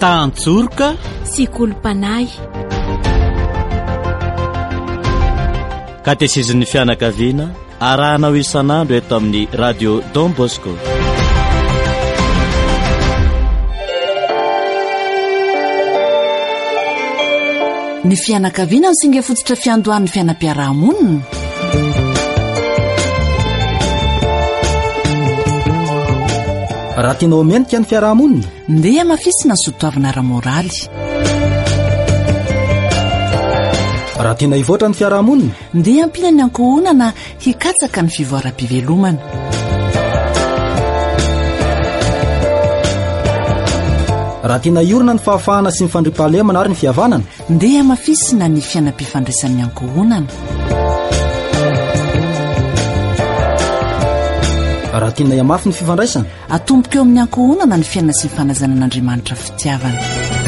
Tantsorika sy kolopanay. Katezizin'ny fianakaviana arahanao isan'andro eto amin'ny radio Don Bosco. Ny fianakaviana ny singa fototra fiandohan'ny fianam-piarahamonina. Raha tianao mentika ny fiarahamonina, ndeha mafisina ny sotoavana ara-moraly. Raha tiana hivoatra ny fiarahamonina, ndeha ampina ny ankohonana hikatsaka ny fivoaram-pivelomana. Raha tiana hiorina ny fahafahana sy ny fandriam-pahalemana ary ny fihavanana, ndeha mafisina ny fiainam-pifandraisan'ny ankohonana. Raha tiana hiamafy ny fifandraisana, atomboka eo amin'ny ankohonana ny fiaina sy ny fanazanan'Andriamanitra fitiavana.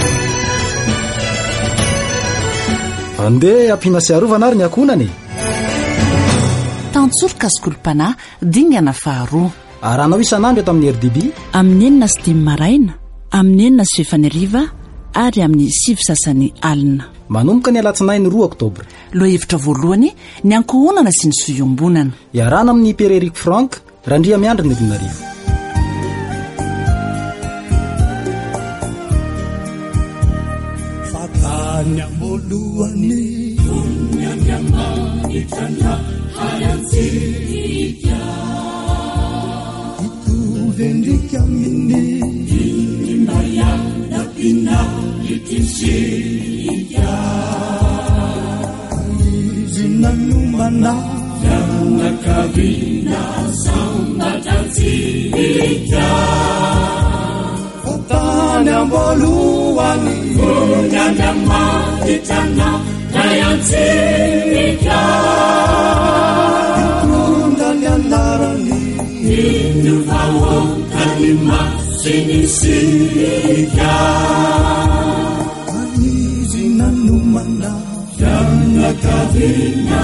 Andeha ampiana sy harovana ary ny ankohonana. Tantsorika sy kolopanay dingana faharoa. Arahanao isan'andro eto amin'ny RDB amin'ny 9 sy 5 maraina, amin'ny 9 sy 6 ariva ary amin'ny 5 sasany alina. Manomboka ny alatsinainy 2 oktobra. Lohevitra voalohany ny ankohonana sy ny soiombonana. Iarana amin'ny Père Eric Frank, Randria Miandry ny Donarivo. Fatany ambolohany onyanyamanitra hayantsika ituvendrika aminy inimayandapina itinsika izy nanomana yanakavina sambatatsika fatany ambolohany onyanyamanitra hayantsika itondra ny anarany inovahoakany masinisika izy nanomana yanakavina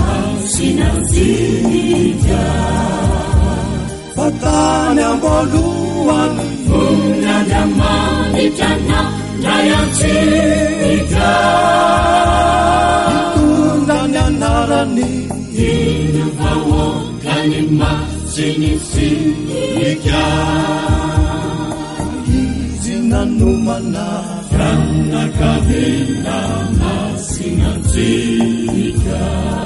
masinazika fatany ambolohany onyanyamanitra hayantsika itondra ny anarany inovahoakany masinisika izy nanomana yanakavina masinazika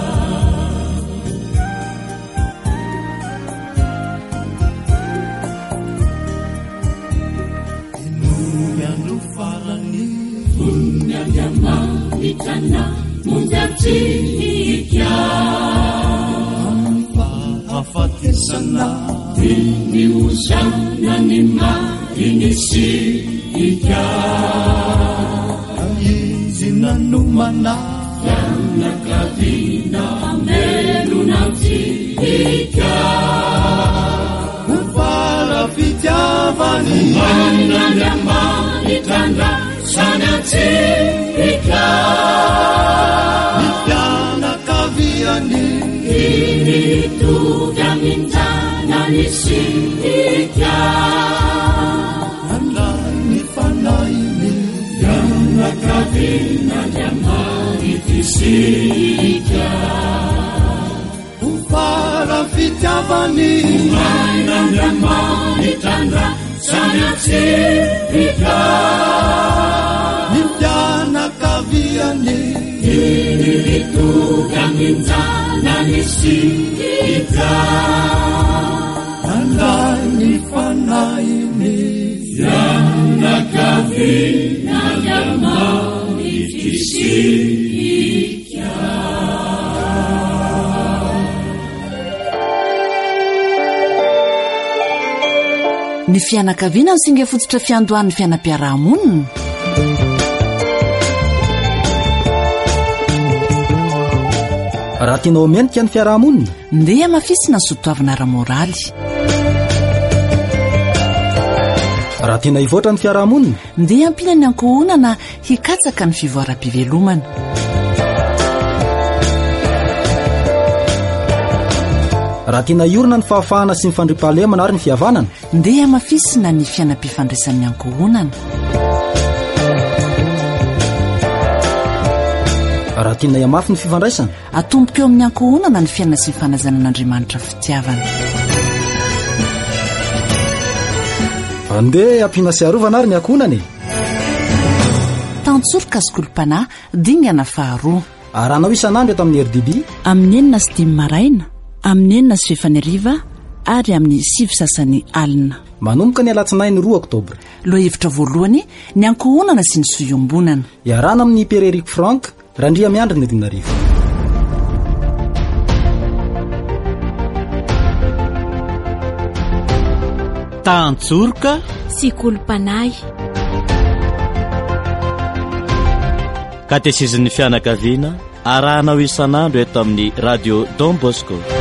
onyanyamanitra monjatsika afahafatesana iniozana ny marinisika izy nanomana yanakavina amelonatsika ufara fitiavany onyanyamanitra sanatsika nifianakaviany initogaminjananisika andany fanainy yanakavina yamaritisika ufara fitiavany onyanyamanitra sanatsika nifianakaviany initogaminjananisika andany fanainy yanakavina yamaritisika. Ny fianakaviana ny singa fototra fiandohan'ny fianam-piarahamonina. Raha tianao mentika ny fiarahamonina, ndeha mafisina ny sotoavana ara-moraly. Raha tiana hivoatra ny fiarahamonina, ndeha ampina ny ankohonana hikatsaka ny fivoaram-pivelomana. raha tiana hiorina ny fahafahana sy ny fandriam-pahalemana ary ny fihavanana, ndeha mafisina ny fiainam-pifandraisan'ny ankohonana. raha tiana iamafy ny fifandraisana atomboko eo amin'ny ankohonana ny fiainana sy ny fanazanan'andriamanitra fitiavana andeha ampiana sy arovana ary ny ankohonana tantsoroka sykolom-panahy dingana faharoa arahanao isan'andro eto amin'ny RDB amin'ny 4 sy 5 maraina amin'ny 4 sy 6 ary amin'ny 5 sasany alina manomboka ny alatsinainy 2 oktobra loha hevitra voalohany ny ankohonana sy ny soiombonana iarana amin'ny Pereric Frank randria miandry ny dinarivo tantsoroka sy kolom-panahy katesizin'ny fianakaviana arahanao isan'andro eto amin'ny radio Don Bosco